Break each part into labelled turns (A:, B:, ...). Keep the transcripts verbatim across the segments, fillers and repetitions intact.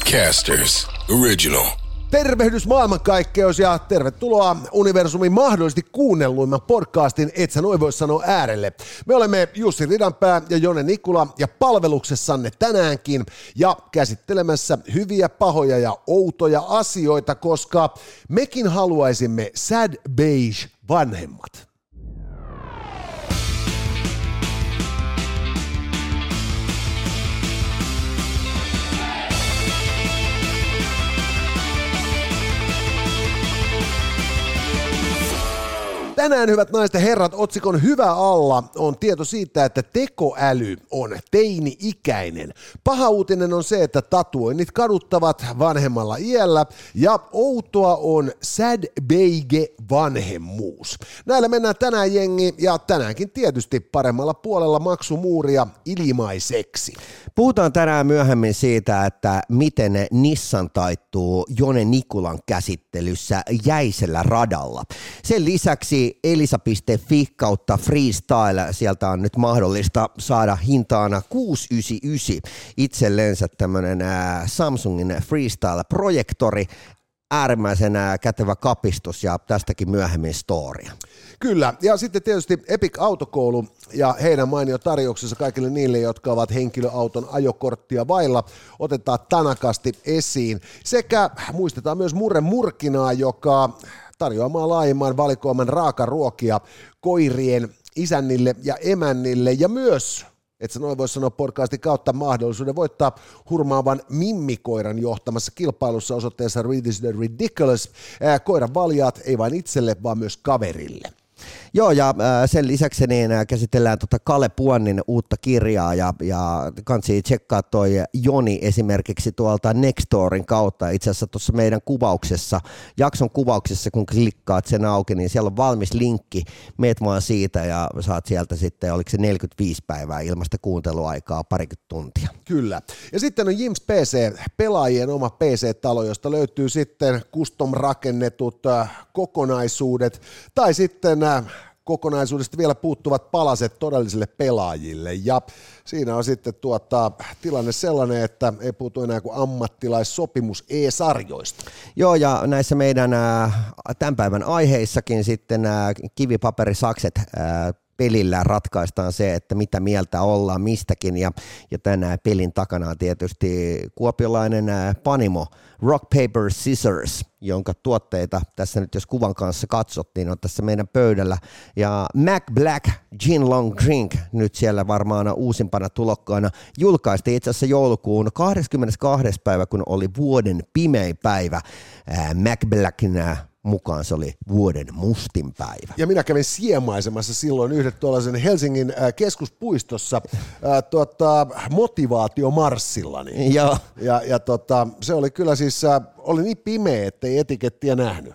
A: Podcasters Original.
B: Tervehdys maailmankaikkeus ja tervetuloa universumin mahdollisesti kuunnelluimman podcastin Et sä noin voi sanoa äärelle. Me olemme Jussi Ridanpää ja Jone Nikula ja palveluksessanne tänäänkin ja käsittelemässä hyviä, pahoja ja outoja asioita, koska mekin haluaisimme sad beige vanhemmat. Tänään, hyvät naiset ja herrat, otsikon hyvä alla on tieto siitä, että tekoäly on teini-ikäinen. Paha uutinen on se, että tatuoinnit kaduttavat vanhemmalla iällä ja outoa on sad beige vanhemmuus. Näillä mennään tänään, jengi, ja tänäänkin tietysti paremmalla puolella maksumuuria ilmaiseksi.
C: Puhutaan tänään myöhemmin siitä, että miten Nissan taittuu Jone Nikulan käsittelyssä jäisellä radalla. Sen lisäksi elisa piste fi kautta freestyle, sieltä on nyt mahdollista saada hintaana kuusi yhdeksänkymmentäyhdeksän itsellensä tämmöinen Samsungin freestyle-projektori, äärimmäisen kätevä kapistus ja tästäkin myöhemmin storia.
B: Kyllä, ja sitten tietysti Epic Autokoulu ja heidän mainio tarjouksensa kaikille niille, jotka ovat henkilöauton ajokorttia vailla, otetaan tanakasti esiin. Sekä muistetaan myös Murre Murkinaa, joka tarjoamaan laajemman valikoiman raakaruokia koirien isännille ja emännille ja myös, et sä noin voi sanoa podcastin kautta, mahdollisuuden voittaa hurmaavan mimmikoiran johtamassa kilpailussa osoitteessa Read is the Ridiculous. Koiran valjaat ei vain itselle, vaan myös kaverille.
C: Joo, ja sen lisäksi niin käsitellään tota Kale Puannin uutta kirjaa ja, ja kansi tsekkaa toi Joni esimerkiksi tuolta Nextorin kautta. Itse asiassa tuossa meidän kuvauksessa, jakson kuvauksessa, kun klikkaat sen auki, niin siellä on valmis linkki. Meet vaan siitä ja saat sieltä sitten, oliko se neljäkymmentäviisi päivää ilmasta kuunteluaikaa, parikymmentä tuntia.
B: Kyllä. Ja sitten on Jims P C, pelaajien oma P C-talo, josta löytyy sitten custom-rakennetut kokonaisuudet tai sitten kokonaisuudesta vielä puuttuvat palaset todellisille pelaajille, ja siinä on sitten tuota, tilanne sellainen, että ei puutu enää kuin ammattilaissopimus e-sarjoista.
C: Joo, ja näissä meidän äh, tämän päivän aiheissakin sitten äh, kivipaperisakset äh, pelillä ratkaistaan se, että mitä mieltä ollaan mistäkin, ja, ja tämän pelin takana on tietysti kuopiolainen äh, Panimo, Rock, Paper, Scissors, jonka tuotteita tässä nyt jos kuvan kanssa katsottiin, on tässä meidän pöydällä, ja Mac Black Gin Long Drink nyt siellä varmaan uusimpana tulokkaana julkaistiin itse asiassa joulukuun kahdeskymmenestoinen päivä, kun oli vuoden pimein päivä. Ää, Mac Blackin mukaan se oli vuoden mustin päivä.
B: Ja minä kävin siemaisemassa silloin yhden tuollaisen Helsingin keskuspuistossa ää, tuota, motivaatiomarssillani.
C: Joo.
B: Ja, ja tota, se oli kyllä siis, ää, oli niin pimeä, ettei etikettiä nähnyt.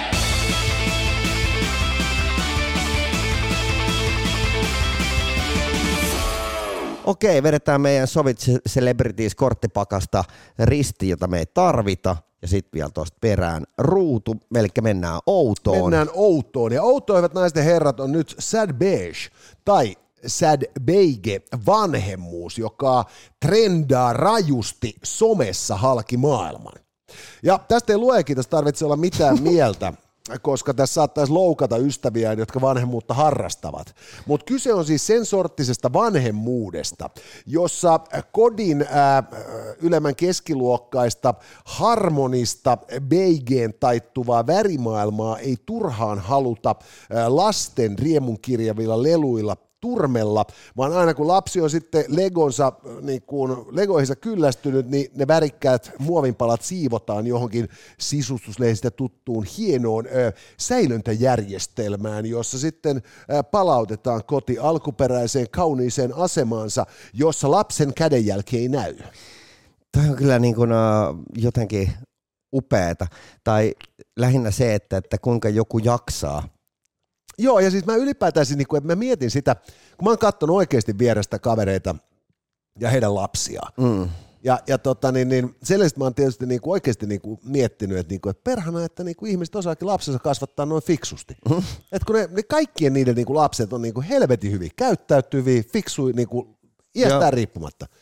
C: Okei, vedetään meidän Sovit Celebrities-korttipakasta risti, jota me ei tarvita. Ja sitten vielä tuosta perään ruutu, eli mennään outoon.
B: Mennään outoon, ja outoa, hyvät naiset ja herrat, on nyt sad beige tai sad beige vanhemmuus, joka trendaa rajusti somessa halki maailman. Ja tästä ei luekin, tästä tarvitse olla mitään mieltä, koska tässä saattaisi loukata ystäviä, jotka vanhemmuutta harrastavat. Mutta kyse on siis sen sorttisesta vanhemmuudesta, jossa kodin ää, ylemmän keskiluokkaista, harmonista, beigeen taittuvaa värimaailmaa ei turhaan haluta ää, lasten riemunkirjavilla leluilla turmella, vaan aina kun lapsi on sitten legonsa, niin kuin legoihinsa kyllästynyt, niin ne värikkäät muovinpalat siivotaan johonkin sisustuslehdistä tuttuun hienoon ö, säilöntäjärjestelmään, jossa sitten ö, palautetaan koti alkuperäiseen kauniiseen asemaansa, jossa lapsen kädenjälki ei näy.
C: Tämä on kyllä niin kuin, uh, jotenkin upeata, tai lähinnä se, että, että kuinka joku jaksaa.
B: Joo, ja siis mä ylipäätään, niin kun, että mä mietin sitä, kun mä oon katsonut oikeasti vierestä kavereita ja heidän lapsiaan. Mm. Ja, ja tota, niin, niin, sellaista mä oon tietysti niin kuin oikeasti niin kuin miettinyt, että, niin kuin, että perhana, että niin kuin ihmiset osaakin lapsensa kasvattaa noin fiksusti. Mm. Että kun ne, ne kaikkien niiden niin kuin lapset on niin kuin helvetin hyviä, käyttäytyviä, fiksuja, niin kuin iästään riippumatta.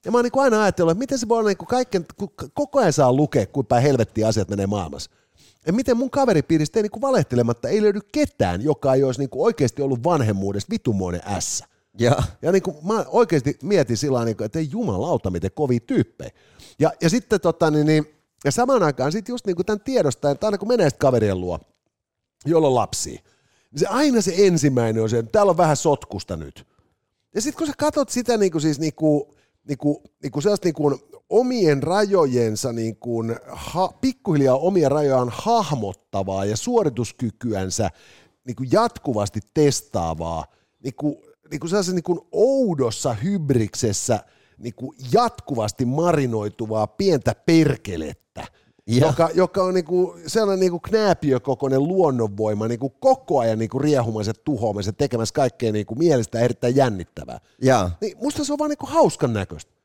B: Ja mä oon niin aina ajatellut, että miten se voi olla niin kaiken, kun koko ajan saa lukea, kuinka päin helvettiä asiat menee maailmassa. Ja miten mun kaveripiiristä ei niin valehtelematta ei löydy ketään, joka ei olisi niin oikeasti ollut vanhemmuudessa vitumoinen ässä.
C: Ja,
B: ja niin kuin mä oikeasti mietin sillä niin että ei jumalauta, miten kovia tyyppejä. Ja, ja sitten tota, niin, niin, ja samaan aikaan sitten just niin kuin tämän tiedostaen, että aina kun menee sitten kaverien luo, jolla on lapsia, niin se aina se ensimmäinen on se, että täällä on vähän sotkusta nyt. Ja sitten kun sä katsot sitä niin kuin siis niin kuin, niin kuin, niin kuin sellaista niin kuin omien rajojensa, niin kuin, ha, pikkuhiljaa omia rajojaan hahmottavaa ja suorituskykyänsä niin kuin jatkuvasti testaavaa, niin kuin, niin kuin sellaisessa niin kuin oudossa hybriksessä niin kuin jatkuvasti marinoituvaa pientä perkelettä, joka, joka on niin kuin sellainen niin kuin knääpiökokoinen luonnonvoima, niin kuin koko ajan niin kuin riehumassa ja tuhoamassa ja tekemässä kaikkea niin kuin mielestä erittäin jännittävää. Ja. Niin musta se on vaan niin kuin hauskan näköistä.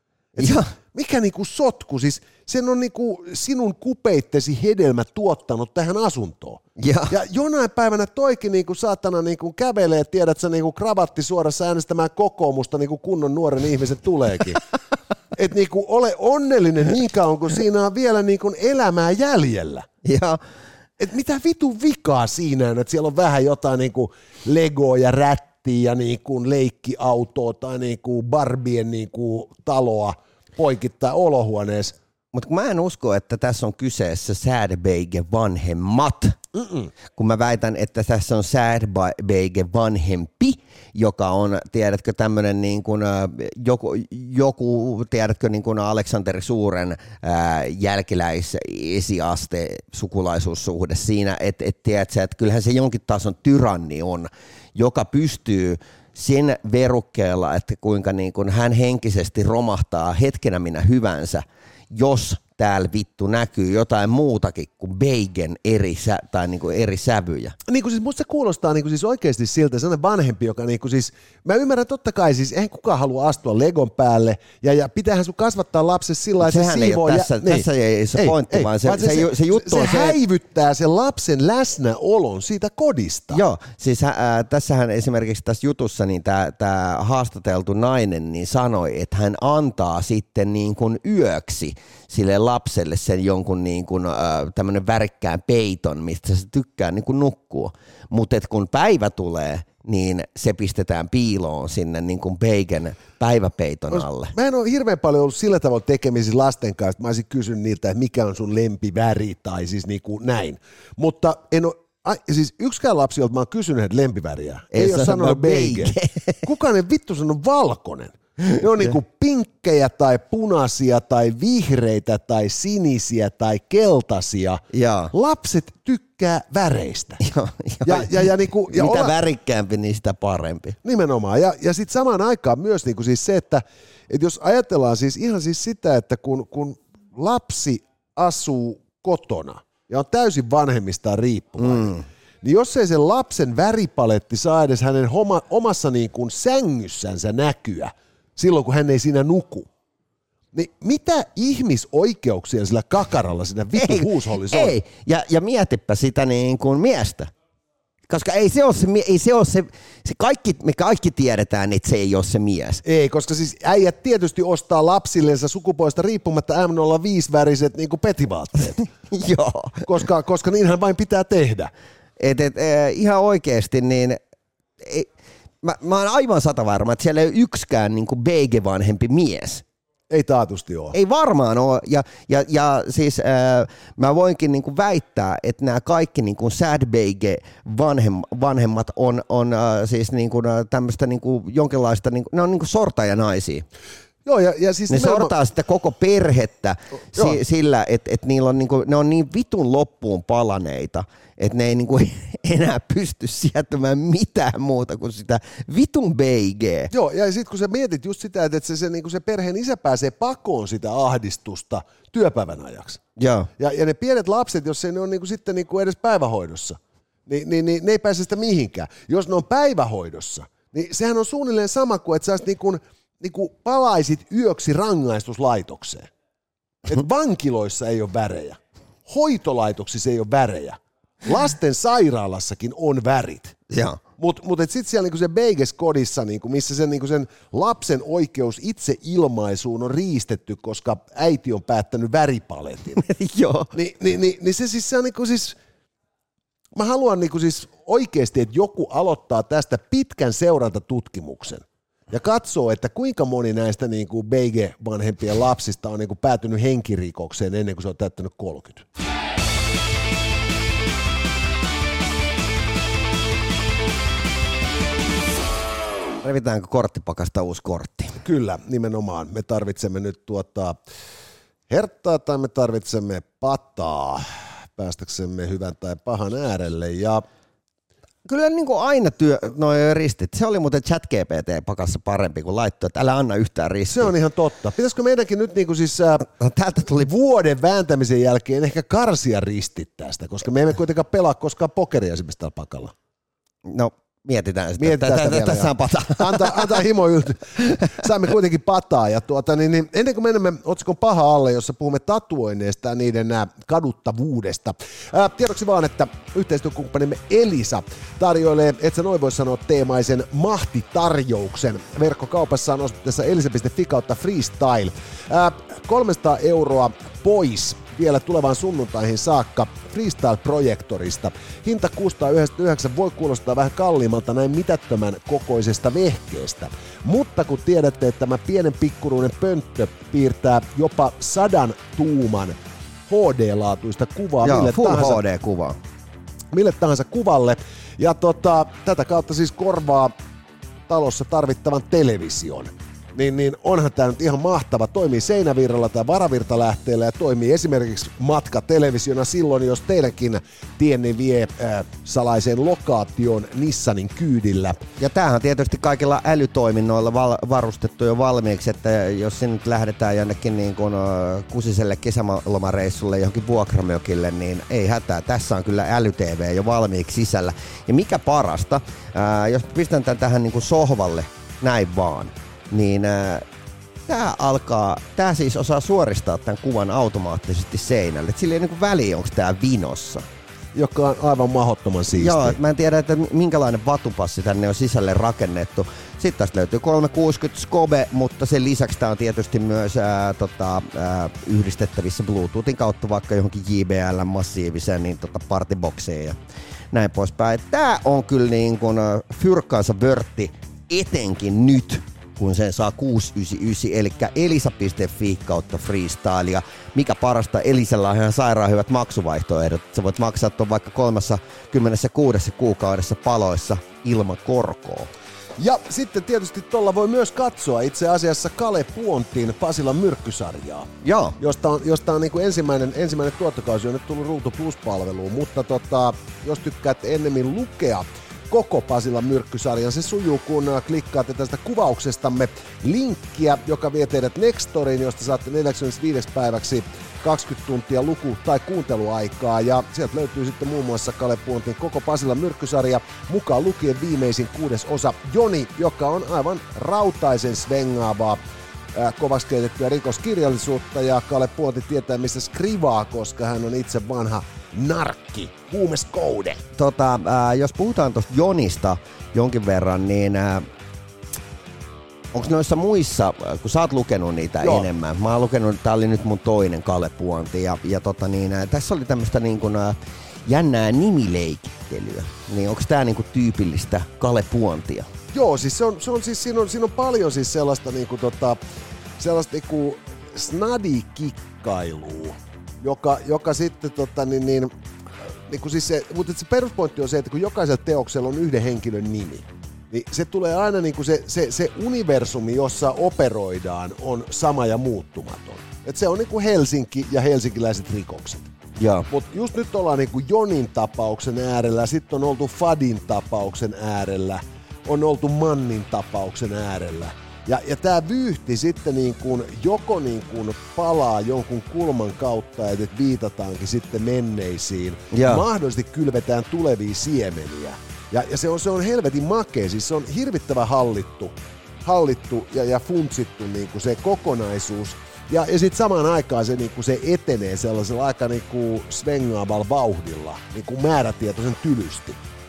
B: Mikä niinku sotku, siis sen on niinku sinun kupeittesi hedelmä tuottanut tähän asuntoon. Ja, ja jonain päivänä toikin niinku saatana niinku kävelee, tiedät sä niinku kravatti suorassa äänestämään kokoomusta niinku kunnon nuoren ihmisen tuleekin. Et niinku ole onnellinen niin kauan, kun siinä on vielä niinku elämää jäljellä. Ja. Et mitä vitun vikaa siinä on, että siellä on vähän jotain niinku Legoa ja rättiä ja niinku leikkiautoa tai niinku Barbien niinku taloa poikittaa olohuoneessa.
C: Mutta mä en usko, että tässä on kyseessä Sad Bage vanhemmat. Mm-mm. Kun mä väitän, että tässä on Sad Bage vanhempi, joka on, tiedätkö, tämmöinen niin kuin, joku, joku, tiedätkö, niin kuin Aleksanteri Suuren ää, jälkiläis-esiaste sukulaisuussuhde siinä, että et, tiedätkö, että kyllähän se jonkin tason tyranni on, joka pystyy sen verukkeella, että kuinka niin kuin hän henkisesti romahtaa hetkenä minä hyvänsä, jos täällä vittu näkyy jotain muutakin kuin Beigen eri, sä, tai niin kuin eri sävyjä.
B: Niin kuin siis musta se kuulostaa niin kuin siis oikeasti siltä, sellainen vanhempi, joka niin kuin siis, mä ymmärrän totta kai siis, eihän kukaan halua astua Legon päälle, ja, ja pitäähän sun kasvattaa lapsesi sillä lailla,
C: että se siivoo. Ei tässä, ja, tässä ei se ei, pointti, ei, vaan se, se, se, se, se juttu
B: se,
C: on
B: se, se häivyttää sen lapsen läsnäolon siitä kodista.
C: Joo, siis äh, tässähän esimerkiksi tässä jutussa niin tämä haastateltu nainen niin sanoi, että hän antaa sitten niin kuin yöksi sille lapselle sen jonkun niin kuin, äh, tämmöinen värikkään peiton, mistä se tykkää niin kuin nukkua. Mutta kun päivä tulee, niin se pistetään piiloon sinne niin kuin Beigen päiväpeiton alle.
B: Mä en ole hirveän paljon ollut sillä tavalla tekemisissä lasten kanssa, että mä olisin kysynyt niiltä, että mikä on sun lempiväri tai siis niin kuin näin. Mutta en ole, ai, siis yksikään lapsi, jolta mä oon kysynyt, että lempiväriä, ei, ei ole sanonut Beigen. Kukaan ei vittu sanonut valkoinen. Ne on niinku pinkkejä tai punaisia tai vihreitä tai sinisiä tai keltaisia. Ja. Lapset tykkää väreistä.
C: Ja, ja, ja, ja, ja niinku, ja mitä olla, värikkäämpi, niin sitä parempi.
B: Nimenomaan. Ja, ja sitten samaan aikaan myös niinku siis se, että et jos ajatellaan siis ihan siis sitä, että kun, kun lapsi asuu kotona ja on täysin vanhemmistaan riippuvainen, mm. niin jos ei sen lapsen väripaletti saa edes hänen homa, omassa niin kuin sängyssänsä näkyä, silloin kun hän ei siinä nuku, niin mitä ihmisoikeuksia sillä kakaralla siinä vittu huushollissa on?
C: Ei, ja, ja mietipä sitä niin kuin miestä. Koska ei se ole se, ei se, ole se, se kaikki, me kaikki tiedetään, että se ei ole se mies.
B: Ei, koska siis äijät tietysti ostaa lapsillensa sukupuolesta riippumatta M nolla viisi väriset niin kuin petivaatteet.
C: Joo.
B: Koska, koska niinhän vain pitää tehdä.
C: Et, et, eh, ihan oikeasti niin... Ei, Mä, mä oon aivan satavarma, että siellä ei ole yksikään niin kuin Beige-vanhempi mies.
B: Ei taatusti ole.
C: Ei varmaan ole. Ja, ja, ja siis ää, mä voinkin niin kuin väittää, että nämä kaikki niin kuin Sad Beige-vanhemmat on, on ää, siis niin kuin, tämmöistä niin kuin jonkinlaista, niin kuin, ne on niin kuin sortajanaisia.
B: Joo, ja, ja siis
C: ne sortaa mä... sitä koko perhettä si- sillä, että et niillä on niinku, ne on niin vitun loppuun palaneita, että ne ei niinku enää pysty sietämään mitään muuta kuin sitä vitun beigeä.
B: Joo, ja sitten kun sä mietit just sitä, että se, se, niinku se perheen isä pääsee pakoon sitä ahdistusta työpäivän ajaksi.
C: Joo.
B: Ja, ja ne pienet lapset, jos ei ne ole niinku sitten niinku edes päivähoidossa, niin, niin, niin ne ei pääse sitä mihinkään. Jos ne on päivähoidossa, niin sehän on suunnilleen sama kuin, että sä olisit niinku niin kuin palaisit yöksi rangaistuslaitokseen. Et vankiloissa ei ole värejä. Hoitolaitoksissa ei ole värejä. Lasten sairaalassakin on värit. Mutta mut sitten siellä niinku se Beiges-kodissa, niinku, missä sen, niinku sen lapsen oikeus itse ilmaisuun on riistetty, koska äiti on päättänyt väripaletin.
C: Joo.
B: Ni, ni, ni, niin se siis, se on niinku siis, mä haluan niinku siis oikeasti, että joku aloittaa tästä pitkän seurantatutkimuksen ja katsoo, että kuinka moni näistä niinku Beige-vanhempien lapsista on niinku päätynyt henkirikokseen ennen kuin se on täyttänyt kolmekymmentä.
C: Revitäänkö korttipakasta uusi kortti?
B: Kyllä, nimenomaan. Me tarvitsemme nyt tuota herttaa tai me tarvitsemme pataa päästäksemme hyvän tai pahan äärelle. Ja
C: kyllä niin kuin aina työ, noi ristit. Se oli muuten ChatGPT-pakassa parempi kuin laittoi, että älä anna yhtään ristiä.
B: Se on ihan totta. Pitäisikö meidänkin nyt niin kuin siis, äh,
C: täältä tuli
B: vuoden vääntämisen jälkeen ehkä karsia ristit tästä, koska me emme kuitenkaan pelaa koskaan pokeria esimerkiksi tällä pakalla.
C: No. Mietitään sitä.
B: Mietitään sitä vielä.
C: Tässä on pata.
B: Antaa, antaa himo ylty. Saimme kuitenkin pataa. Ja tuota, niin, niin, ennen kuin menemme otsikon paha alle, jossa puhumme tatuoinneista ja niiden nää kaduttavuudesta. Ää, tiedoksi vaan, että yhteistyökumppanimme Elisa tarjoilee, et sä noin voi sanoa, teemaisen mahtitarjouksen. Verkkokaupassa on osoitteessa elisa piste fi kautta freestyle. Ää, kolmesataa euroa pois vielä tulevaan sunnuntaihin saakka Freestyle-projektorista. Hinta kuusisataayhdeksänkymmentäyhdeksän voi kuulostaa vähän kalliimmalta näin mitättömän kokoisesta vehkeestä, mutta kun tiedätte, että tämä pienen pikkuruinen pönttö piirtää jopa sadan tuuman H D-laatuista kuvaa
C: Joo,
B: mille,
C: full
B: tahansa,
C: H D-kuva.
B: mille tahansa kuvalle, ja tota, tätä kautta siis korvaa talossa tarvittavan television. Niin, niin onhan tämä nyt ihan mahtava. Toimii seinävirralla tai varavirtalähteellä ja toimii esimerkiksi matkatelevisiona silloin, jos teidänkin tienne vie äh, salaiseen lokaation Nissanin kyydillä.
C: Ja tämähän on tietysti kaikilla älytoiminnoilla val- varustettu jo valmiiksi, että jos sinne nyt lähdetään jonnekin niin kuin uh, kusiselle kesälomareissulle johonkin vuokramökille, niin ei hätää. Tässä on kyllä äly-T V jo valmiiksi sisällä. Ja mikä parasta, uh, jos pistän tämän tähän niin kuin sohvalle näin vaan, niin äh, tää alkaa, tää siis osaa suoristaa tämän kuvan automaattisesti seinälle. Et sillä ei niinku väliä, onko tää vinossa.
B: Joka on aivan mahdottoman siistiä.
C: Joo, mä en tiedä, että minkälainen vatupassi tänne on sisälle rakennettu. Sitten tästä löytyy kolmesataakuusikymmentä Scobe, mutta sen lisäksi tää on tietysti myös ää, tota, ää, yhdistettävissä Bluetoothin kautta vaikka johonkin J B L massiiviseen niin tota partyboxiin ja näin poispäin. Tää on kyllä niin kuin fyrkkaansa vörtti etenkin nyt, kun sen saa kuusisataayhdeksänkymmentäyhdeksän, eli elisa piste fi kautta freestyle. Ja mikä parasta, Elisalla on ihan sairaan hyvät maksuvaihtoehdot. Sä voit maksaa tuon vaikka kolmekymmentäkuusi kuukaudessa paloissa ilman korkoa.
B: Ja sitten tietysti tuolla voi myös katsoa itse asiassa Kale Puontin Pasilan myrkkysarjaa.
C: Joo.
B: Josta on, josta on niin kuin ensimmäinen, ensimmäinen tuottokausi on nyt tullut Ruutu Plus-palveluun, mutta tota, jos tykkäät ennemmin lukea koko Pasilan myrkkysarjan, se sujuu, kun klikkaatte tästä kuvauksestamme linkkiä, joka vie teidät Nextoriin, josta saatte neljäkymmentäviisi päiväksi kaksikymmentä tuntia luku- tai kuunteluaikaa, ja sieltä löytyy sitten muun muassa Kale Puontin koko Pasilan myrkkysarja, mukaan lukien viimeisin kuudes osa Joni, joka on aivan rautaisen svengaavaa äh, kovaksi keitettyä rikoskirjallisuutta, ja Kale Puonti tietää, missä skrivaa, koska hän on itse vanha narkki, huumeskoude.
C: Tota, ää, jos puhutaan tuosta Jonista jonkin verran, niin ää, onko noissa muissa, kun sä oot lukenut niitä Joo. enemmän, mä oon lukenut, tää oli nyt mun toinen Kale Puonti, ja, ja tota niin, ää, tässä oli tämmöistä niin kuin, ää, jännää nimileikittelyä, niin onko tää niin kuin tyypillistä Kale Puontia?
B: Joo, siis se on, se on siis, siinä on, siinä on paljon siis sellaista niinku tota, sellaista niinku snadi-kikkailua, joka, joka sitten tota niin, niin, niin kuin siis se, mutta se peruspointti on se, että kun jokaisella teoksella on yhden henkilön nimi, niin se tulee aina niin kuin se, se, se universumi, jossa operoidaan, on sama ja muuttumaton. Et se on niin kuin Helsinki ja helsinkiläiset rikokset. Mutta just nyt ollaan niin kuin Jonin tapauksen äärellä, sitten on oltu Fadin tapauksen äärellä, on oltu Mannin tapauksen äärellä. Ja, ja tämä vyyhti sitten niin kuin joko niin kuin palaa jonkun kulman kautta, että viitataankin sitten menneisiin. Ja mahdollisesti kylvetään tulevia siemeniä. Ja, ja se, on, se on helvetin makea, siis se on hirvittävän hallittu, hallittu ja, ja funtsittu niin kuin se kokonaisuus. Ja, ja sitten samaan aikaan se, niin kuin se etenee sellaisella aika niin kuin svengaavalla vauhdilla, niin kuin määrätietoisen tylysti.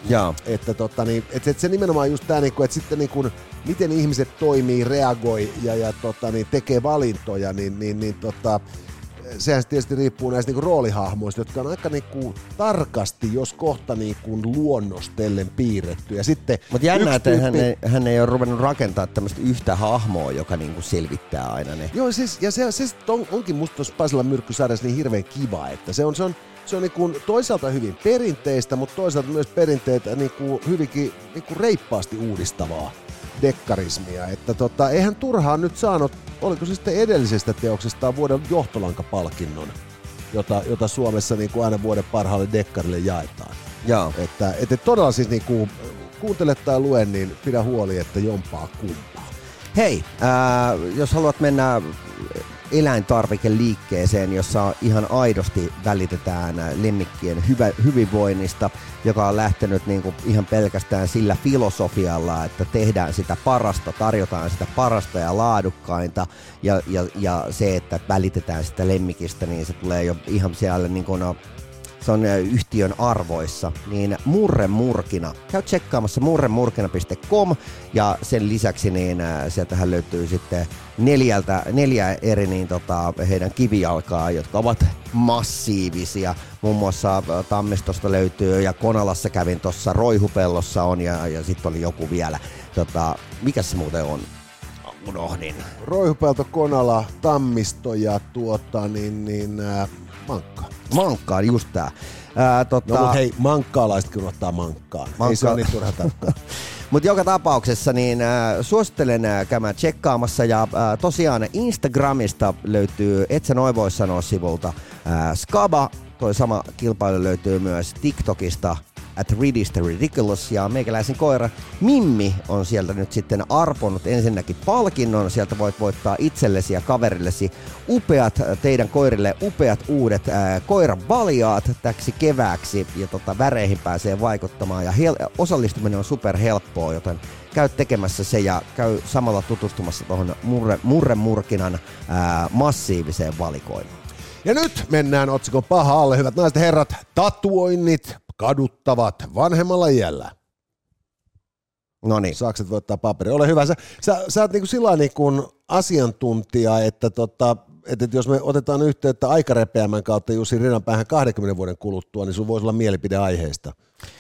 C: Jaa.
B: Että, tota, niin, että, että se nimenomaan just tämä, että sitten niin kuin, miten ihmiset toimii, reagoi ja, ja tota, niin tekee valintoja, niin, niin, niin tota, sehän tietysti riippuu näistä niin roolihahmoista, jotka on aika niin kuin tarkasti, jos kohta niin kuin luonnostellen piirretty. Ja sitten
C: mutta jännä, että
B: tyyppi...
C: hän, ei, hän ei ole ruvennut rakentaa tämmöistä yhtä hahmoa, joka niin kuin selvittää aina ne.
B: Joo, siis, ja se, se on, onkin musta tuossa Pasilan myrkkysarjassa niin hirveän kiva, että se on, se on, se on niin kuin toisaalta hyvin perinteistä, mutta toisaalta myös perinteitä niin kuin hyvinkin niin kuin reippaasti uudistavaa dekkarismia, että tota, eihän turhaan nyt saanut, oliko se sitten edellisestä teoksestaan vuoden johtolankapalkinnon, jota, jota Suomessa niin kuin aina vuoden parhaalle dekkarille jaetaan.
C: Joo.
B: Että, että todella siis niin kuin, kuuntele tai lue, niin pidä huoli, että jompaa kumpaa.
C: Hei, ää, jos haluat mennä eläintarvikeliikkeeseen, jossa ihan aidosti välitetään lemmikkien hyvä, hyvinvoinnista, joka on lähtenyt niin kuin ihan pelkästään sillä filosofialla, että tehdään sitä parasta, tarjotaan sitä parasta ja laadukkainta, ja, ja, ja se, että välitetään sitä lemmikistä, niin se tulee jo ihan siellä niin kuin, no, se on yhtiön arvoissa, niin Murremurkina. Käy tsekkaamassa murremurkina piste com ja sen lisäksi niin sieltähän löytyy sitten neljältä, neljä eri niin tota, heidän kivijalkaa, jotka ovat massiivisia. Muun muassa Tammistosta löytyy ja Konalassa kävin tuossa, Roihupellossa on ja, ja sitten oli joku vielä. Tota, mikä se muuten on? Unohdin.
B: Roihupelto, Konala, Tammisto ja tuota niin, niin äh, Mankka.
C: Mankkaan, just tää. Ää, tota...
B: No mut hei, mankkaalaisetkin ottaa mankkaan. Mankka... Ei se ole niin turha tarkkaa.
C: Mutta joka tapauksessa niin äh, suosittelen äh, käymään tsekkaamassa ja äh, tosiaan Instagramista löytyy, et sä noin voi sanoa sivulta, äh, Skaba, toi sama kilpailu löytyy myös TikTokista, at Ridis the Ridiculous, ja meikäläisen koira Mimmi on sieltä nyt sitten arponut ensinnäkin palkinnon. Sieltä voit voittaa itsellesi ja kaverillesi upeat, teidän koirille upeat uudet ää, koiravaljaat täksi kevääksi, ja tota, väreihin pääsee vaikuttamaan, ja hel- osallistuminen on superhelppoa, joten käy tekemässä se ja käy samalla tutustumassa tuohon murre, murremurkinan ää, massiiviseen valikoimaan.
B: Ja nyt mennään otsikon paha alle, hyvät naiset ja herrat, tatuoinnit kaduttavat vanhemmalla iällä.
C: No niin.
B: Saakset voittaa paperi. Ole hyvä. Sä, sä, sä oot niinku sillä niin asiantuntija, että, tota, että jos me otetaan yhteyttä aikarepeämän kautta Jussi Rinnanpäähän kahdenkymmenen vuoden kuluttua, niin sun voisi olla mielipide aiheesta.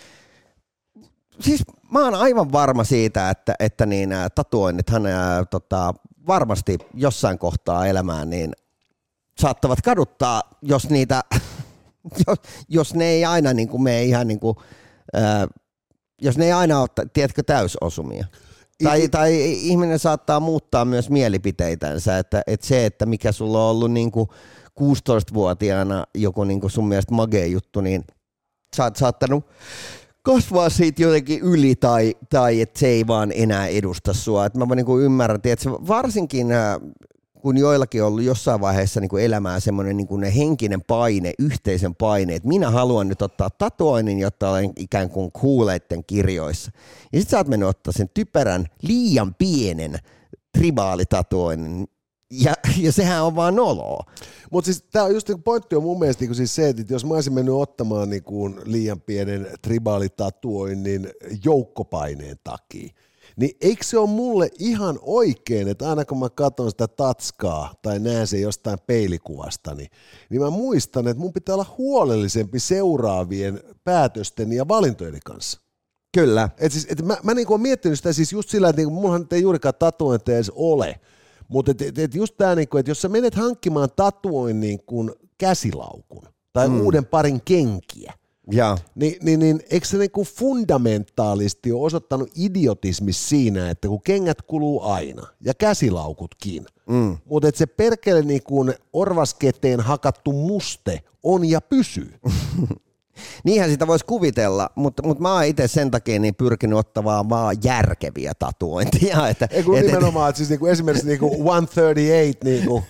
C: Siis mä oon aivan varma siitä, että, että niin, tatuoinnithan ää, tota, varmasti jossain kohtaa elämään niin saattavat kaduttaa, jos niitä... Jos, jos ne ei aina niin kuin mene ihan niin kuin, ää, jos ne ei aina ole, tiedätkö, täysosumia. Tai, tai ihminen saattaa muuttaa myös mielipiteitänsä, että, että se, että mikä sulla on ollut niin kuin kuusitoistavuotiaana joku niin kuin sun mielestä magea juttu, niin sä oot saattanut kasvaa siitä jotenkin yli tai, tai että se ei vaan enää edusta sua. Että mä niin kuin ymmärrän, että varsinkin... Ää, kun joillakin on ollut jossain vaiheessa niin kuin elämää semmoinen niin kuin henkinen paine, yhteisen paine, että minä haluan nyt ottaa tatuoinnin, jotta olen ikään kuin kuuleitten kirjoissa. Ja sit sä oot mennyt ottaa sen typerän, liian pienen tribaalitatuoinnin, ja, ja sehän on vaan noloa.
B: Mutta siis tämä on just niin pointti on mun mielestä niin siis se, että jos mä olisin mennyt ottamaan niin kuin liian pienen tribaalitatuoinnin joukkopaineen takia, niin eikö se ole mulle ihan oikein, että aina kun mä katson sitä tatskaa tai näen sen jostain peilikuvasta, niin, niin mä muistan, että mun pitää olla huolellisempi seuraavien päätösten ja valintojeni kanssa.
C: Kyllä.
B: Et siis, et mä mä niinku oon miettinyt sitä siis just sillä, että niinku, mullahan ei juurikaan tatuointeja edes ole, mutta et, et, et just tämä, niinku, että jos sä menet hankkimaan tatuoinnin kuin käsilaukun tai mm. uuden parin kenkiä,
C: ja.
B: Ni, niin, niin eikö se niinku fundamentaalisti ole osoittanut idiotismi siinä, että kun kengät kuluu aina ja käsilaukutkin, mm. mutta että se perkele niinku orvasketeen hakattu muste on ja pysyy.
C: Niinhän sitä voisi kuvitella, mutta, mutta mä oon itse sen takia niin pyrkinyt ottamaan vaan järkeviä tatuointia. Että,
B: Ei kun
C: et,
B: nimenomaan, että siis niinku esimerkiksi niinku sata kolmekymmentäkahdeksan niinku...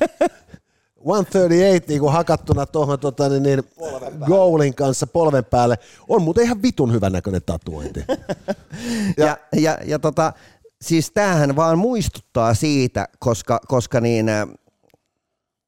B: sata kolmekymmentäkahdeksan niinku hakattuna tuohon tota, niin, niin, goalin kanssa polven päälle on muuten ihan vitun hyvän näköinen tatuointi.
C: ja ja, ja, ja tota, siis tämähän vaan muistuttaa siitä, koska, koska niin, äh,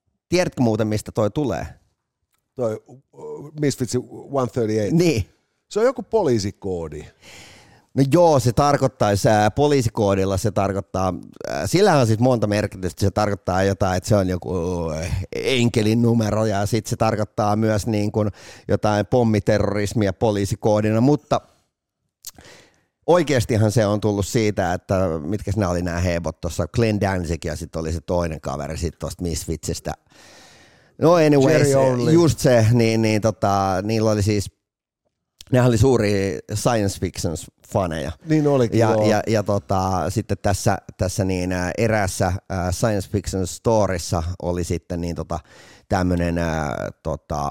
C: tiedätkö muuten mistä toi tulee?
B: Toi uh, Misfitsin sata kolmekymmentäkahdeksan.
C: Niin.
B: Se on joku poliisikoodi.
C: No joo, se tarkoittaisi, ää, poliisikoodilla se tarkoittaa, ää, sillä on sitten monta merkitystä, se tarkoittaa jotain, että se on joku enkelin numero ja sitten se tarkoittaa myös niin kuin jotain pommiterrorismia poliisikoodina, mutta oikeastihan se on tullut siitä, että mitkä nämä oli nämä hebot tuossa, Glenn Danzig ja sitten oli se toinen kaveri sitten tuosta Misfitsistä. No anyways, just se, niin, niin tota, niillä oli siis, nehän oli suuri science fiction faneja.
B: Niin olikin,
C: ja,
B: joo.
C: ja, ja tota, sitten tässä, tässä niin, eräässä äh, science fiction storissa oli sitten niin, tota, tämmöinen äh, tota,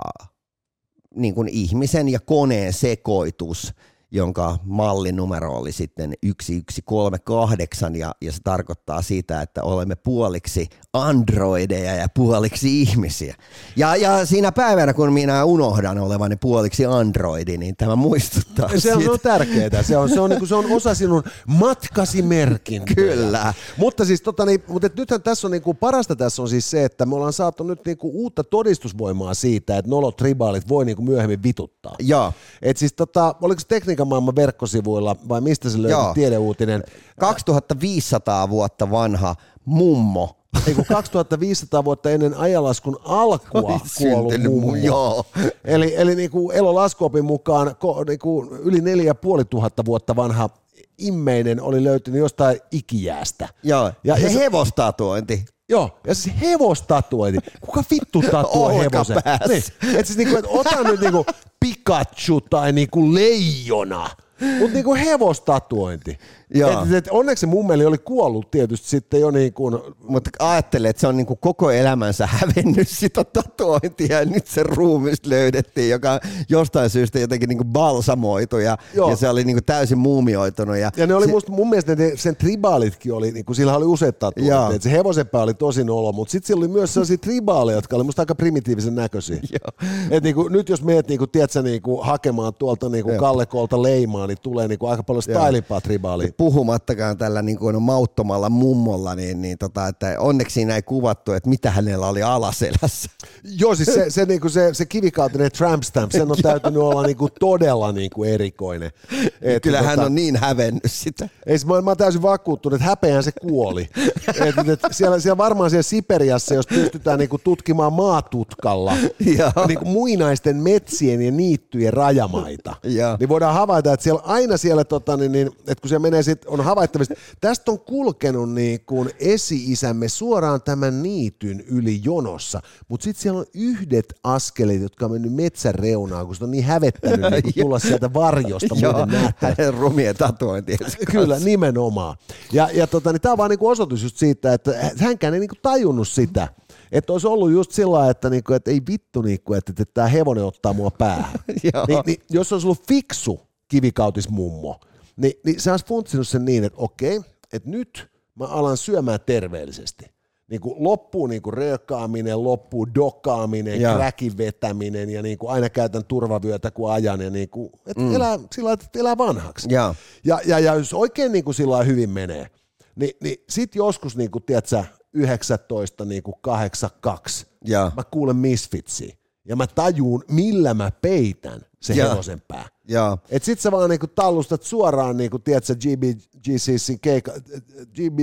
C: niin kuin ihmisen ja koneen sekoitus, jonka mallinumero oli sitten yksi yksi kolme kahdeksan ja, ja se tarkoittaa sitä, että olemme puoliksi androideja ja puoliksi ihmisiä. Ja, ja siinä päivänä, kun minä unohdan olevani puoliksi androidi, niin tämä muistuttaa
B: se on,
C: siitä.
B: se on tärkeää. Se on, se, on, niin kuin, se on osa sinun matkasi merkintöjä.
C: Kyllä.
B: Mutta siis tota, niin, mutta nythän tässä on niin kuin, parasta tässä on siis se, että me ollaan saatu nyt niin kuin, uutta todistusvoimaa siitä, että nolotribaalit voi niin kuin, myöhemmin vituttaa.
C: Joo.
B: Et siis tota, oliko se Tekniikan maailman verkkosivuilla vai mistä se löytyi tiedeuutinen?
C: kaksituhattaviisisataa vuotta vanha mummo.
B: Ei kun kaksituhattaviisisataa vuotta ennen ajanlaskun alkua kuollut mummo.
C: Joo.
B: Eli, eli niin kuin elolaskuopin mukaan niin kuin yli neljä puoli tuhatta vuotta vanha immeinen oli löytynyt jostain ikijäästä.
C: Joo,
B: ja,
C: ja
B: se
C: hevostatuointi.
B: Joo, ja siis hevostatuointi. Kuka vittu tatuoi hevosen? Niin. Et siis niinku, et ota nyt niinku Pikachu tai niinku leijona, mutta niinku hevostatuointi. Et, et onneksi se mummeli oli kuollut tietysti sitten jo niin kuin...
C: Mutta ajattele, että se on niinku koko elämänsä hävennyt sitä tatuointia ja nyt se ruumista löydettiin, joka jostain syystä jotenkin niinku balsamoitu ja, ja se oli niinku täysin muumioitunut. Ja,
B: ja ne oli
C: se,
B: musta, mun mielestä ne, sen tribaalitkin oli, niinku, sillä oli useat tatuointeja. Se hevosenpää oli tosi nolo, mutta sitten siellä oli myös sellaisia tribaaleja, jotka oli musta aika primitiivisen näköisiä. Et niinku, nyt jos meet niinku, tiedätkö, niinku, hakemaan tuolta niinku, Kallekolta leimaa, niin tulee niinku, aika paljon stylipaa tribaalia.
C: Puhumattakaan tällä niin kuin mauttomalla mummolla, niin, niin tota, että onneksi siinä ei kuvattu, että mitä hänellä oli alaselässä.
B: Joo, siis se, se, niin kuin se, se kivikautinen tramp stamp, sen on täytynyt olla niin kuin todella niin kuin erikoinen. Et,
C: Kyllä
B: tota,
C: hän on niin hävennyt sitä.
B: Ei, mä, mä oon täysin vakuuttunut, että häpeään se kuoli. et, et, siellä, siellä varmaan siellä Siperiassa, jos pystytään niin kuin tutkimaan maatutkalla niin kuin muinaisten metsien ja niittyjen rajamaita, niin voidaan havaita, että siellä aina siellä, tota, niin, niin, että kun siellä menee sit, on havaittavasti, tästä on kulkenut niin kuin esi-isämme suoraan tämän niityn yli jonossa, mutta sitten siellä on yhdet askeleet, jotka on mennyt metsän reunaan, kun se on niin hävettänyt niin kuin tulla sieltä varjosta muuten nähdä.
C: Hänen rumien tatuointiensa.
B: Kyllä, nimenomaan. Ja, ja tota, niin tämä on vaan niin kuin osoitus just siitä, että hänkään ei niin kuin tajunnut sitä, että olisi ollut just sillä lailla, että, niinku, että ei vittu, niinku, että, että tämä hevonen ottaa mua päähän. Ni, niin, jos olisi ollut fiksu kivikautismummo, niin, niin se olisi funtsinut sen niin, että okei, että nyt mä alan syömään terveellisesti. Niin kuin loppuu niin kuin röökaaminen, loppuu dokaaminen, kräkin vetäminen ja niin kuin aina käytän turvavyötä kun ajan ja niin kuin, että mm. elää, sillä lailla, että elää vanhaksi. Ja, ja, ja, ja jos oikein niin kuin sillä lailla hyvin menee, niin, niin sitten joskus niin kuin, tiedätkö, yhdeksäntoista niin kuin kahdeksankymmentäkaksi mä kuulen Misfitsia ja mä tajuun, millä mä peitän se ja. hevosen pää. Että sit sä vaan niinku tallustat suoraan, niinku, tiedätkö, G B G C C keika, G B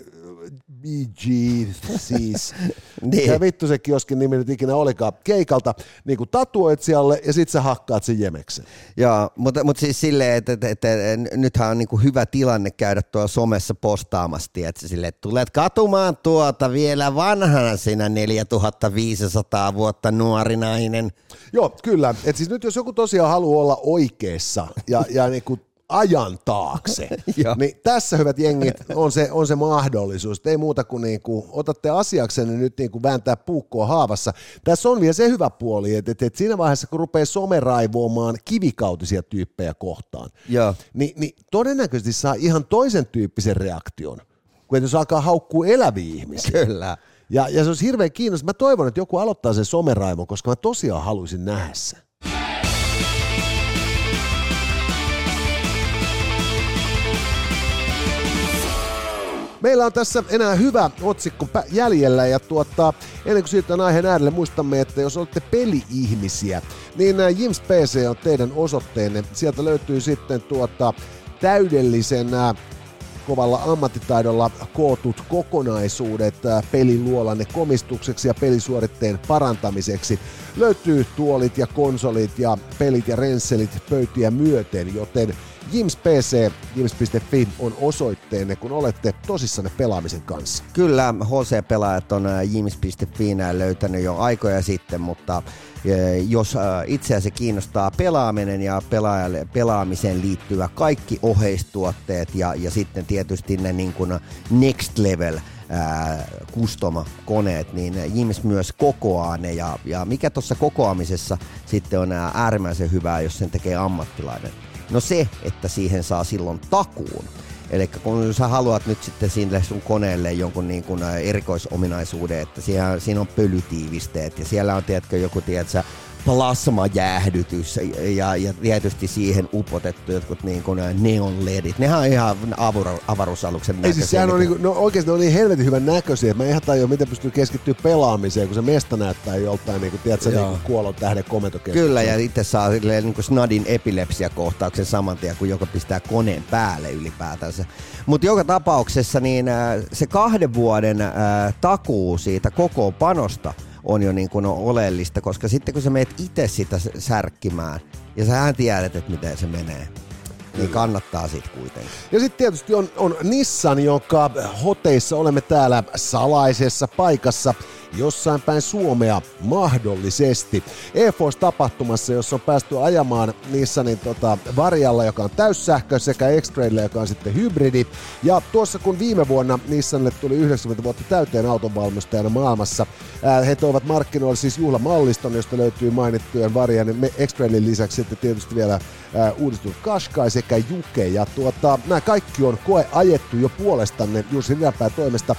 B: B G siis, niin. Ja vittu se kioskin nimi nyt ikinä olikaan, keikalta, niinku tatuoitsijalle ja sit sä hakkaat sen jemeksen.
C: Joo, mutta, mutta siis silleen, että, että, että nythän on niinku hyvä tilanne käydä tuolla somessa postaamassa, että silleen, että tulet katumaan tuota vielä vanhana sinä neljätuhattaviisisataa vuotta nuori nainen.
B: Joo, kyllä. Et siis nyt jos joku tosiaan haluaa olla oikeassa ja, ja niinku ajan taakse, niin tässä hyvät jengit on se, on se mahdollisuus. Ei muuta kuin niinku, otatte asiaksenne nyt niinku vääntää puukkoa haavassa. Tässä on vielä se hyvä puoli, että, että siinä vaiheessa kun rupeaa someraivoamaan kivikautisia tyyppejä kohtaan, niin, niin todennäköisesti saa ihan toisen tyyppisen reaktion, kuin jos alkaa haukkua eläviä ihmisiä.
C: Kyllä.
B: Ja, ja se olisi hirveän kiinnostaa. Mä toivon, että joku aloittaa sen someraivon, koska mä tosiaan haluaisin nähdä sen. Meillä on tässä enää hyvä otsikko jäljellä ja tuota, ennen kuin siirrytään aiheen äärelle, muistamme, että jos olette peli-ihmisiä, niin Jims P C on teidän osoitteenne. Sieltä löytyy sitten tuota täydellisen kovalla ammattitaidolla kootut kokonaisuudet peliluolanne komistukseksi ja pelisuoritteen parantamiseksi. Löytyy tuolit ja konsolit ja pelit ja rensselit pöytiä myöten, joten Jims P C, jims piste fi on osoitteenne, kun olette tosissanne pelaamisen kanssa.
C: Kyllä, H C-pelaajat on jims piste fi löytänyt jo aikoja sitten, mutta jos itseäsi kiinnostaa pelaaminen ja pelaajalle, pelaamiseen liittyvä kaikki oheistuotteet ja, ja sitten tietysti ne niin kuin next level custom-koneet, niin Jims myös kokoaa ne ja, ja mikä tuossa kokoamisessa sitten on äärimmäisen hyvää, jos sen tekee ammattilainen. No se, että siihen saa silloin takuun. Eli kun sä haluat nyt sitten sinne sun koneelle jonkun niin kuin erikoisominaisuuden, että siellä, siinä on pölytiivisteet ja siellä on tiedätkö, joku tiedätkö, plasmajäähdytys ja, ja tietysti siihen upotettu jotkut niin kuin neon ledit. Nehän on ihan avaru, avaruusaluksen näköisiä.
B: Siis sehän on niin kuin, no oikeasti ne on niin helvetin hyvän näköisiä, että mä ihan tajua, miten pystyy keskittyä pelaamiseen, kun se mesta näyttää joltain niin kuin, tiedätkö, niin kuin kuolon tähden komentokeskuksessa.
C: Kyllä, ja itse saa niin kuin snadin epilepsiakohtauksen saman tien, kun joka pistää koneen päälle ylipäätänsä. Mutta joka tapauksessa niin se kahden vuoden äh, takuu siitä koko panosta on jo niin kuin oleellista, koska sitten kun sä meet itse sitä särkkimään ja sähän tiedät, että miten se menee, niin kannattaa sit kuitenkin.
B: Ja sitten tietysti on, on Nissan, joka hoteissa olemme täällä salaisessa paikassa jossain päin Suomea mahdollisesti. E-Force-tapahtumassa, jossa on päästy ajamaan Nissanin tota, Varialla, joka on täyssähkö, sekä X-Traililla, joka on sitten hybridi. Ja tuossa kun viime vuonna Nissanille tuli yhdeksänkymmentä vuotta täyteen autonvalmistajana maailmassa, ää, he toivat markkinoille siis juhlamalliston, josta löytyy mainittujen Varian ja X-Trailin lisäksi sitten tietysti vielä ää, uudistunut Qashqai sekä Juke. Ja tuota, nämä kaikki on koe ajettu jo puolestanne Jussi Ridapää toimesta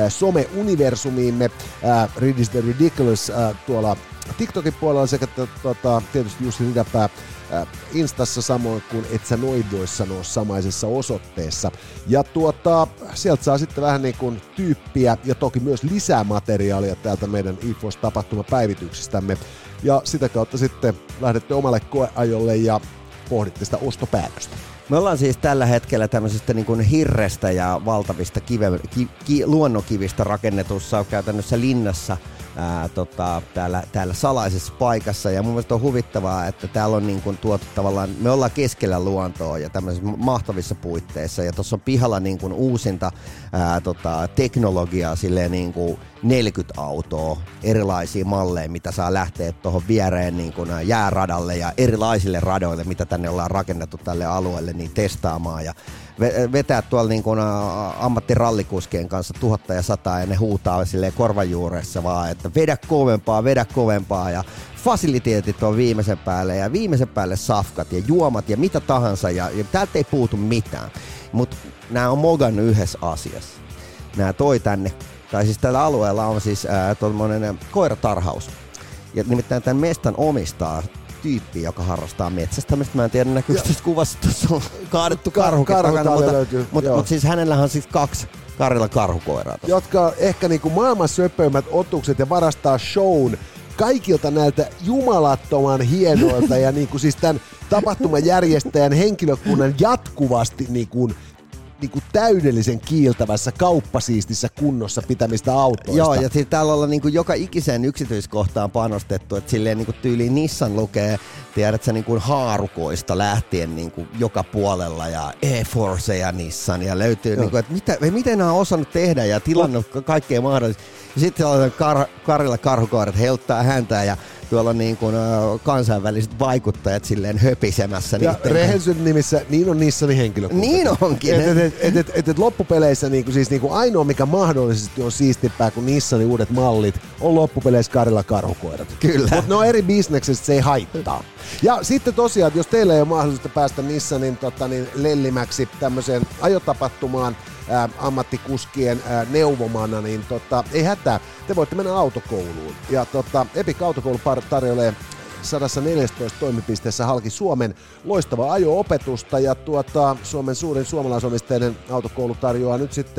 B: some-universumiimme, äh, Read is the Ridiculous äh, tuolla TikTokin puolella sekä tota, tietysti Jussi Ridapää äh, Instassa samoin kuin et sä noin voi sanoa samaisessa osoitteessa. Ja tuota, sieltä saa sitten vähän niin kuin tyyppiä ja toki myös lisää materiaalia täältä meidän E-Force-tapahtumapäivityksistämme. Ja sitä kautta sitten lähdette omalle koeajolle ja pohditte sitä ostopäätöstä.
C: Me ollaan siis tällä hetkellä tämmöisestä niin kuin hirrestä ja valtavista kive, ki, ki, luonnonkivistä rakennetussa käytännössä linnassa ää, tota, täällä, täällä salaisessa paikassa. Ja mun mielestä on huvittavaa, että täällä on niin kuin tuotu tavallaan, me ollaan keskellä luontoa ja tämmöisissä mahtavissa puitteissa. Ja tuossa on pihalla niin kuin uusinta ää, tota, teknologiaa, silleen niin kuin neljäkymmentä autoa, erilaisia malleja, mitä saa lähteä tuohon viereen niin kuin jääradalle ja erilaisille radoille, mitä tänne ollaan rakennettu tälle alueelle, niin testaamaan ja vetää tuolla niin kuin ammattirallikuskien kanssa tuhatta ja sataa ja ne huutaa silleen korvajuuressa vaan, että vedä kovempaa, vedä kovempaa ja fasiliteetit on viimeisen päälle ja viimeisen päälle safkat ja juomat ja mitä tahansa ja, ja täältä ei puutu mitään, mutta nämä on mogannut yhdessä asiassa. Nämä toi tänne, tai siis tällä alueella on siis ää, tuollainen koiratarhaus ja nimittäin tämän mestan omistaa tyyppi, joka harrastaa metsästämistä. Mä en tiedä, näkyykö tästä kuvassa, tuossa on kaadettu karhukin
B: Karhu
C: takana, mutta,
B: löytyy,
C: mutta, mutta siis hänellähän on siis kaksi Karjalan karhukoiraa tossa.
B: Jotka on ehkä niinku maailman söpöimmät otukset ja varastaa shown kaikilta näiltä jumalattoman hienoilta ja niinku siis tämän tapahtumajärjestäjän henkilökunnan jatkuvasti niinku niinku täydellisen kiiltävässä kauppasiistissä kunnossa pitämistä autoista.
C: Joo, ja siis täällä ollaan niinku joka ikiseen yksityiskohtaan panostettu, että silleen niinku tyyliin Nissan lukee, tiedätkö, niinku haarukoista lähtien niinku joka puolella ja E-Force ja Nissan ja löytyy, niinku, että mitä, miten nämä on osannut tehdä ja tilannut kaikkea mahdollista. Ja sitten on kar, Karilla karhukoirat heiluttaa häntää ja tuolla on niin kuin, uh, kansainväliset vaikuttajat silleen höpisemässä.
B: Ja rehellisyyden nimissä niin on Nissanin henkilökunta.
C: Niin onkin.
B: Et, et, et, et, et, et loppupeleissä niinku, siis niinku ainoa, mikä mahdollisesti on siistimpää kuin Nissanin uudet mallit, on loppupeleissä Karilla karhukoirat.
C: Kyllä.
B: Mutta ne on eri bisneksestä, se ei haittaa. Ja sitten tosiaan, jos teillä ei ole mahdollisuutta päästä Nissanin tota, niin, lellimäksi tämmöiseen ajotapahtumaan, Ää, ammattikuskien ää, neuvomana, niin tota, ei hätää, te voitte mennä autokouluun. Ja tota, Epic Autokoulu tarjoilee sata neljätoista toimipisteessä halki Suomen loistavaa ajo-opetusta ja tuota, Suomen suurin suomalaisomisteinen autokoulu tarjoaa nyt sitten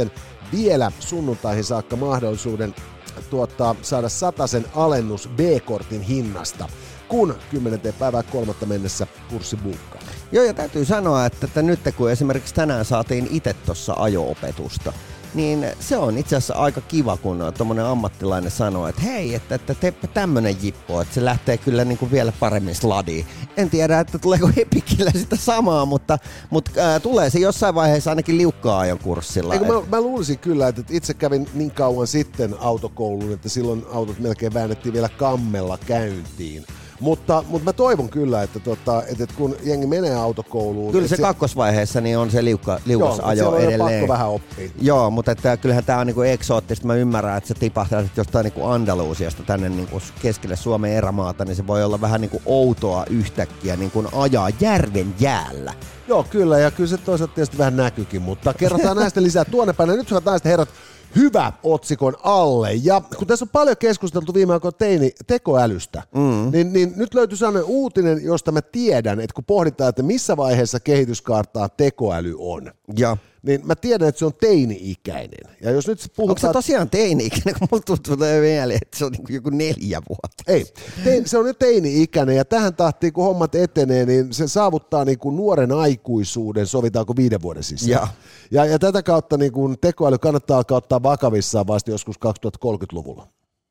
B: vielä sunnuntaihin saakka mahdollisuuden tuottaa, saada satasen alennus B-kortin hinnasta, kun kymmenenteen päivään kolmatta mennessä kurssi buukkaa.
C: Joo, ja täytyy sanoa, että, että nyt kun esimerkiksi tänään saatiin itse tuossa ajo-opetusta, niin se on itse asiassa aika kiva, kun tuommoinen ammattilainen sanoo, että hei, että, että teepä tämmönen jippo, että se lähtee kyllä niin kuin vielä paremmin sladiin. En tiedä, että tuleeko Epicillä sitä samaa, mutta, mutta äh, tulee se jossain vaiheessa ainakin liukkaa ajon kurssilla.
B: Eikö, mä, mä luulisin kyllä, että itse kävin niin kauan sitten autokouluun, että silloin autot melkein väännettiin vielä kammella käyntiin. Mutta, mutta mä toivon kyllä, että, tota, että kun jengi menee autokouluun...
C: Kyllä se
B: se
C: kakkosvaiheessa niin on se liukka, liukas ajo
B: joo,
C: edelleen.
B: Joo, pakko vähän oppia.
C: Joo, mutta että, kyllähän tää on niinku eksoottista. Mä ymmärrän, että se tipahtaa jostain niinku Andalusiasta tänne niinku keskelle Suomen erämaata, niin se voi olla vähän niinku outoa yhtäkkiä niinku ajaa järven jäällä.
B: Joo, kyllä, ja kyllä se toisaalta tietysti vähän näkyykin, mutta kerrotaan näistä lisää tuonnepänä. Nyt hyvät naiset herrat, hyvä otsikon alle. Ja kun tässä on paljon keskusteltu viime aikoina teini tekoälystä, mm. niin, niin nyt löytyy sellainen uutinen, josta mä tiedän, että kun pohditaan, että missä vaiheessa kehityskaartaa tekoäly on,
C: ja.
B: niin mä tiedän, että se on teini-ikäinen. Ja jos nyt puhutaan...
C: Onko se tosiaan teini-ikäinen, kun mulla tuntuu mieleen, että se on niin joku neljä vuotta?
B: Ei, tein, se on nyt teini-ikäinen, ja tähän tahtiin, kun hommat etenee, niin se saavuttaa niin kuin nuoren aikuisuuden, sovitaanko viiden vuoden sisään. Ja, ja, ja tätä kautta niin kuin tekoäly kannattaa alkaa ottaa vakavissaan vasta joskus kaksituhattakolmekymmentäluvulla.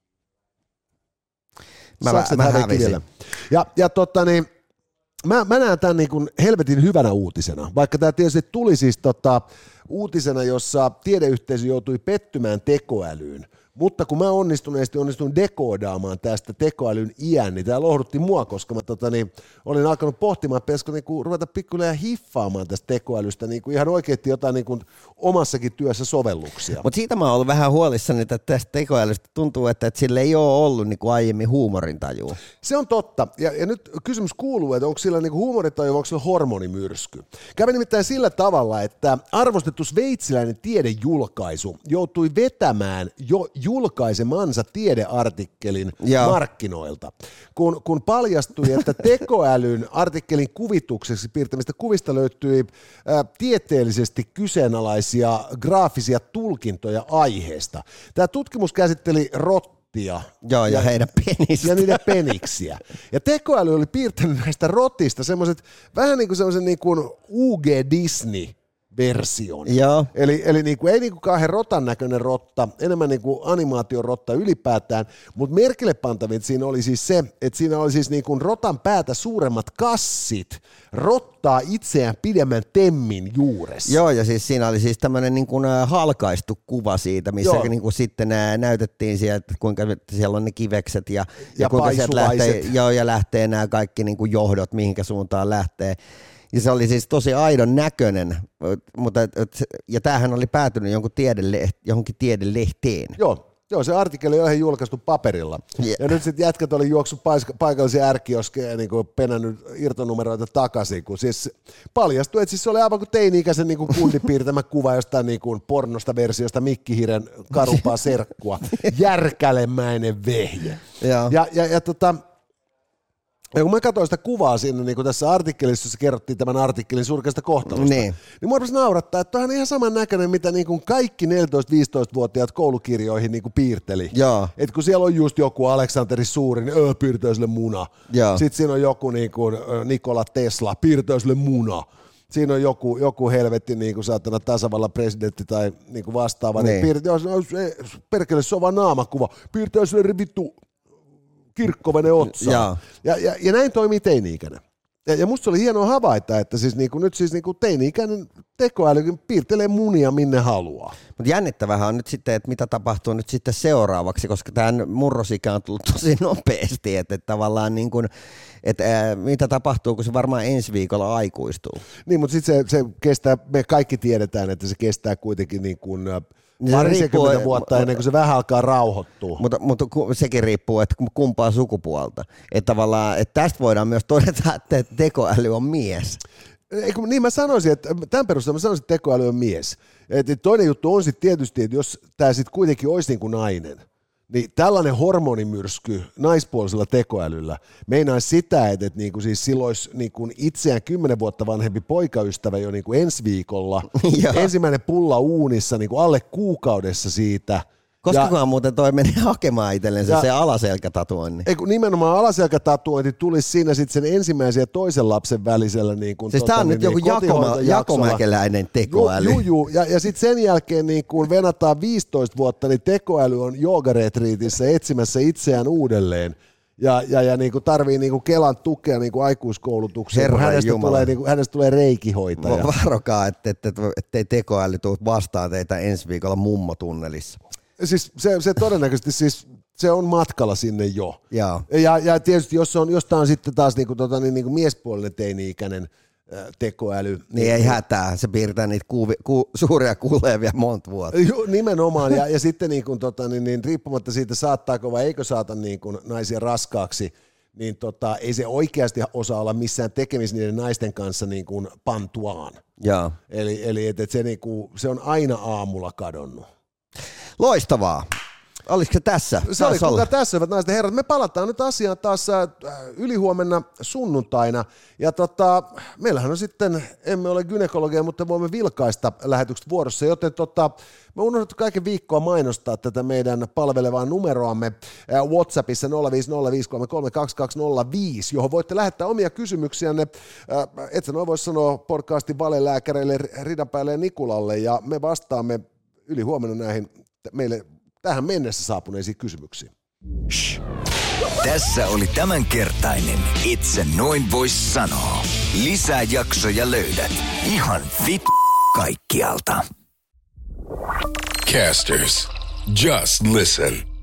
C: Mä, mä, mä hävisin.
B: Ja, ja totta niin, Mä, mä näen tämän niin kuin helvetin hyvänä uutisena, vaikka tämä tietysti tuli siis tota, uutisena, jossa tiedeyhteisö joutui pettymään tekoälyyn, mutta kun mä onnistuneesti onnistuin dekoodaamaan tästä tekoälyn iän, niin tämä lohdutti mua, koska mä tota, niin, olin alkanut pohtimaan, että pitäisikö niin kuin, ruveta pikkuhiljaa hiffaamaan tästä tekoälystä niin kuin ihan oikeasti jotain niin kuin omassakin työssä sovelluksia.
C: Mutta siitä mä oon ollut vähän huolissani, että tästä tekoälystä tuntuu, että, että sillä ei ole ollut niin kuin aiemmin huumorintajua.
B: Se on totta, ja, ja nyt kysymys kuuluu, että onko sillä niin kuin huumorintaju vai onko sillä hormonimyrsky. Kävi nimittäin sillä tavalla, että arvostettu sveitsiläinen tiedejulkaisu joutui vetämään jo julkaisemansa tiedeartikkelin ja. markkinoilta, kun, kun paljastui, että tekoälyn artikkelin kuvitukseksi piirtämistä kuvista löytyi ää, tieteellisesti kyseenalaisia graafisia tulkintoja aiheesta. Tämä tutkimus käsitteli rottia.
C: Joo, ja, ja heidän penistä.
B: Ja niiden peniksiä. Ja tekoäly oli piirtänyt näistä rotista semmoiset, vähän niin kuin semmoisen niin kuin U G Disney version.
C: Joo.
B: Eli, eli niinku, ei niinku kauhean rotan näköinen rotta, enemmän niinku animaatiorotta ylipäätään, mutta merkille pantavin siinä oli siis se, että siinä oli siis niinku rotan päätä suuremmat kassit rottaa itseään pidemmän temmin juuressa.
C: Joo, ja siis siinä oli siis tämmöinen niin kuin halkaistu kuva siitä, missä niin kuin sitten näytettiin sieltä, että kuinka siellä on ne kivekset ja, ja,
B: ja
C: kuinka sieltä lähtee, joo, ja lähtee nämä kaikki niin kuin johdot, mihinkä suuntaan lähtee. Ja se oli siis tosi aidon näköinen, mutta, ja tämähän oli päätynyt jonkun tiedeleht, johonkin tiedelehteen.
B: Joo, joo, se artikkeli oli julkaistu paperilla. Yeah. Ja nyt sitten jätkät oli juoksut paikallisia ärkioskeja ja niin penännyt irtonumeroita takaisin, kun siis paljastui, että siis se oli aivan kuin teini-ikäisen niin kundin piirtämä kuva jostain niin kuin pornosta versiosta Mikkihiren karumpaa serkkua. Järkälemäinen vehje.
C: Yeah.
B: Ja, ja, ja tota... Ja kun mä katsoin sitä kuvaa siinä, niin kuin tässä artikkelissa, jossa kerrottiin tämän artikkelin surkeasta kohtalosta, niin, niin mua rupesi naurattaa, että on ihan saman näköinen, mitä niin kuin kaikki neljätoista-viisitoista-vuotiaat koulukirjoihin niin kuin piirteli. Että kun siellä on just joku Aleksanteri Suuri, niin öö, piirtää sille muna. Jaa. Sitten siinä on joku niin kuin Nikola Tesla, piirtää sille muna. Siinä on joku, joku helvetti niin kuin saatana tasavallan presidentti tai niin kuin vastaava. Niin. Niin piirtää, perkele, se on vaan naamakuva. Piirtää sille vittu kirkkovene otsaan. Ja. Ja, ja, ja näin toimii teini-ikäinen. Ja, ja musta oli hienoa havaita, että siis niinku, nyt siis niinku teini-ikäinen tekoäly piirtelee munia minne haluaa.
C: Mutta jännittävähän on nyt sitten, että mitä tapahtuu nyt sitten seuraavaksi, koska tämän murrosikä on tullut tosi nopeasti, että, että tavallaan niin kuin, että, ää, mitä tapahtuu, kun se varmaan ensi viikolla aikuistuu.
B: Niin, mutta sitten se, se kestää, me kaikki tiedetään, että se kestää kuitenkin niin kuin parisenkymmentä vuotta ennen kuin se vähän alkaa rauhoittua.
C: Mutta, mutta sekin riippuu, että kumpaa sukupuolta. Että tavallaan, että tästä voidaan myös todeta, että tekoäly on mies.
B: Eikö, niin mä sanoisin, että tämän perusteella mä sanoisin, että tekoäly on mies. Et toinen juttu on sitten tietysti, että jos tämä sitten kuitenkin olisi niin kuin nainen, Niin tällainen hormonimyrsky naispuolisella tekoälyllä meinaisi sitä, että, että niin kuin siis silloin olisi niin kuin itseään kymmenen vuotta vanhempi poikaystävä jo niin kuin ensi viikolla, ensimmäinen pulla uunissa niin kuin alle kuukaudessa siitä.
C: Koskakohan muuten toi meni hakemaan itsellensä ja, se alaselkätatuointi?
B: Ei kun nimenomaan alaselkätatuointi tulisi siinä sitten sen ensimmäisen ja toisen lapsen välisellä. Niin kun,
C: siis
B: tota,
C: tämä on
B: niin,
C: nyt joku jakoma, jakomäkeläinen tekoäly.
B: Juu, juu. Ja, ja sitten sen jälkeen niin kun venataan viisitoista vuotta, niin tekoäly on joogaretriitissä etsimässä itseään uudelleen. Ja, ja, ja niin kuin tarvii niin kuin Kelan tukea niin kuin aikuiskoulutukseen, kun hänestä tulee, niin kuin, hänestä tulee reikihoitaja.
C: Varokaa, ettei et, et, et tekoäly tule vastaan teitä ensi viikolla mummotunnelissa.
B: Siis se, se todennäköisesti siis se on matkalla sinne jo.
C: Ja,
B: ja, ja tietysti jos, on, jos tämä on sitten taas niinku, tota, niin, niinku miespuolinen teini-ikäinen äh, tekoäly.
C: Niin, niin ei hätää, se piirtää niitä kuvi, ku, suuria kuulevia monta vuotta.
B: Ju, nimenomaan, ja, ja sitten niinku, tota, niin, niin, riippumatta siitä saattaako vai eikö saata niinku, naisia raskaaksi, niin tota, ei se oikeasti osaa olla missään tekemisissä niiden naisten kanssa niin kuin pantuaan.
C: Ja.
B: Eli, eli et, et se, niinku, se on aina aamulla kadonnut.
C: Loistavaa. Olisiko se tässä?
B: Se oli kuka tässä, hyvät naiset ja herrat. Me palataan nyt asiaan taas ylihuomenna sunnuntaina. Ja tota, meillähän on sitten, emme ole gynekologia, mutta voimme vilkaista lähetykset vuorossa. Joten tota, me unohdettu kaiken viikkoa mainostaa tätä meidän palvelevaa numeroamme WhatsAppissa nolla viisi nolla viisi kolme kolme kaksi kaksi nolla viisi, johon voitte lähettää omia kysymyksiänne. Et sä noin voi sanoa podcastin valelääkäreille Ridanpäälle ja Nikulalle. Ja me vastaamme ylihuomenna näihin meille tähän mennessä saapuneisiin kysymyksiin.
A: Shh. Tässä oli tämänkertainen Itse noin vois sanoa. Lisää jaksoja löydät ihan vit kaikkialta. Casters, just listen.